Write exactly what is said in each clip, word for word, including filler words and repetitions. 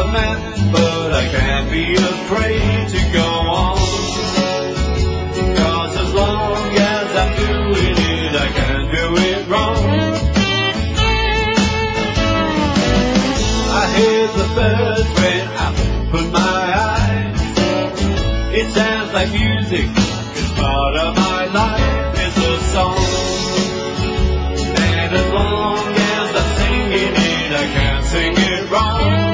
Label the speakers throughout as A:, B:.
A: man, but I can't be afraid to go on. Cause as long as I'm doing it, I can't do it wrong. I hear the birds when I open my eyes. It sounds like music, it's part of my life, it's a song. And as long as I'm singing it, I can't sing it wrong.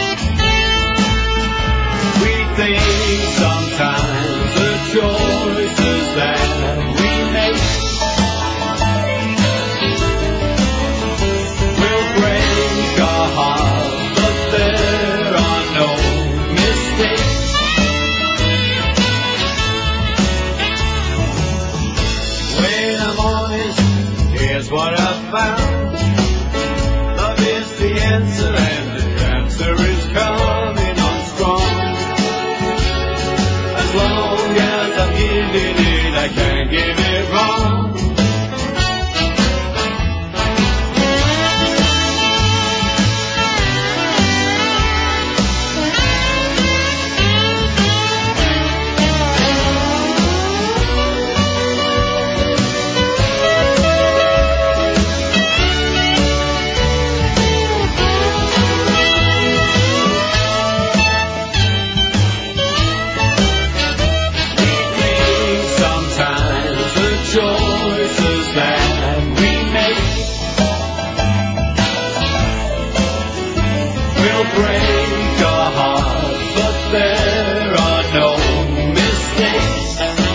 A: We think sometimes the choices that we make will break our hearts, but there are no mistakes. When I'm honest, here's what I've found. Love is the answer, and the answer is coming on strong. As long as I'm giving it, I can't give it wrong. Choices that we make will break our hearts, but there are no mistakes.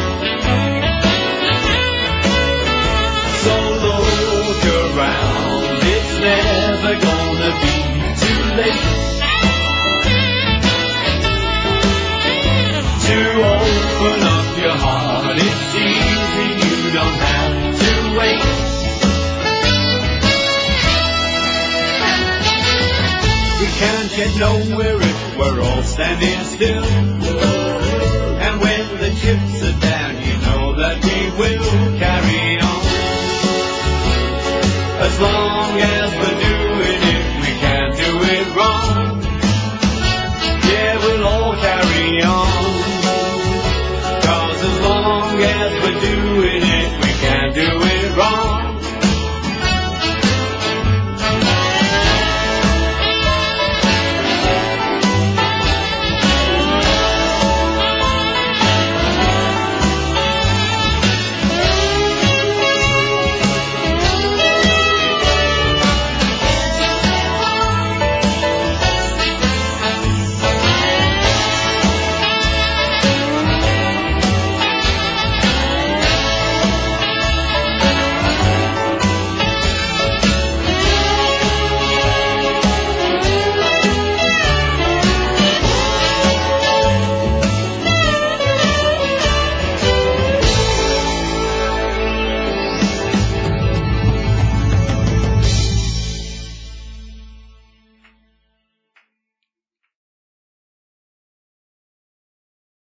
A: So look around, it's never gonna be too late to open up your heart. It's easy, you don't have to wait. We can't get nowhere if we're all standing still. And when the chips are down, you know that we will.